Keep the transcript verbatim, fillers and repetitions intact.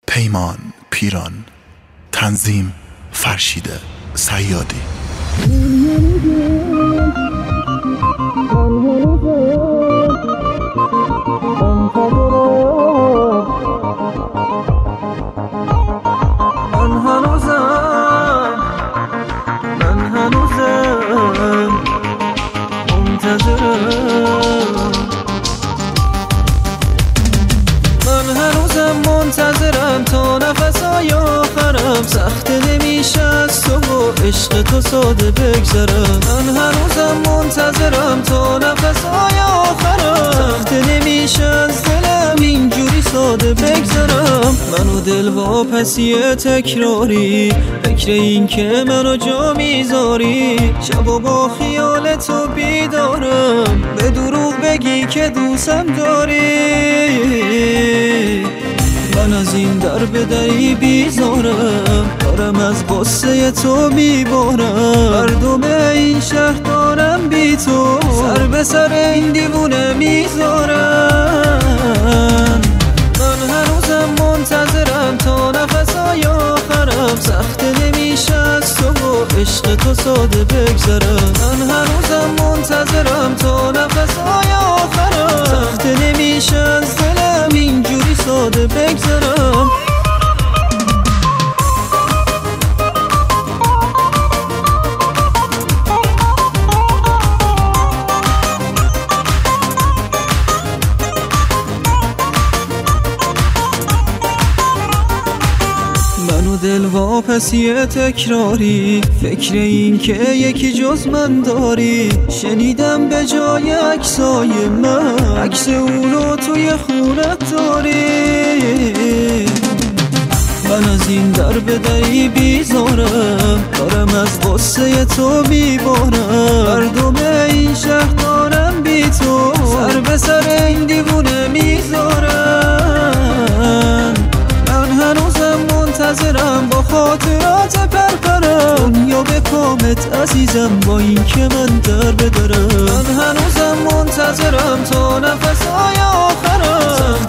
پیمان پیران، تنظیم فرشید صیادی. من هنوزم من هنوزم منتظرم من هنوزم منتظرم تا نفسای آخرم سخت نمیشه از تو و عشق تو ساده بگذرم. من هنوزم منتظرم تا نفسای آخرم سخت نمیشه از دلم اینجوری ساده بگذرم. منو دل واپسی تکراری فکر این که منو جا میذاری شبا با خیال تو بیدارم به دروغ بگی که دوستم داری. من از این در به دری بیزارم دارم از قصه تو میبارم مردم این شهر دارم بی تو سر به سر این دیوونه میذارم. من هنوزم منتظرم تا نفسای آخرم سخت نمیشه از تو و عشق تو ساده بگذرم. من هنوزم منتظرم تا نفسای آخرم سخت نمیشه از دلم اینجوری ساده بگذرم. منو دل واپسی تکراری فکر این که یکی جز من داری شنیدم به جای عکسای من عکس اونو توی خونت داری. من از این در به دری بیزارم دارم از قصه تو میبارم مردم این شهر دارم بی تو سر به سر این دیوونه میذارم. من هنوزم منتظرم با خاطرات پرپرم دنیا به کامت عزیزم با این که من در بدرم. من هنوزم منتظرم تا نفسای آخرم سخت